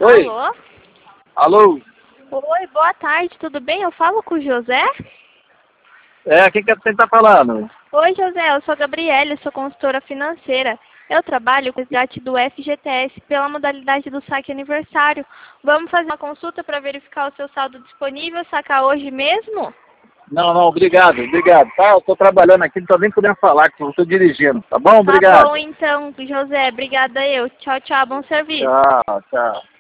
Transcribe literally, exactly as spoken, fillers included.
Oi. Alô? Alô? Oi, boa tarde, tudo bem? Eu falo com o José? É, quem que você tá falando? Oi, José, eu sou a Gabriela, sou consultora financeira. Eu trabalho com o resgate do F G T S pela modalidade do saque aniversário. Vamos fazer uma consulta para verificar o seu saldo disponível, sacar hoje mesmo? Não, não, obrigado, obrigado. Tá, eu tô trabalhando aqui, não tô nem podendo falar, que eu tô dirigindo. Tá bom? Tá Obrigado. bom então, José, obrigada eu. Tchau, tchau, bom serviço. Tchau, tchau.